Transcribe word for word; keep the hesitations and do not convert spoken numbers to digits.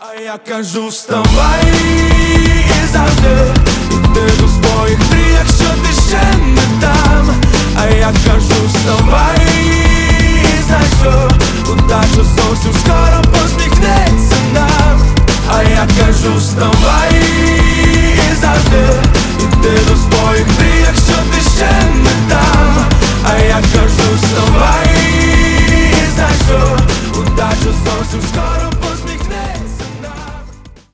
А я кажу, вставай і завжди іди до своїх мрій, якщо ти ще не там. А я кажу, вставай і знай, що удача зовсім скоро посміхнеться нам. А я кажу, вставай і завжди іди до своїх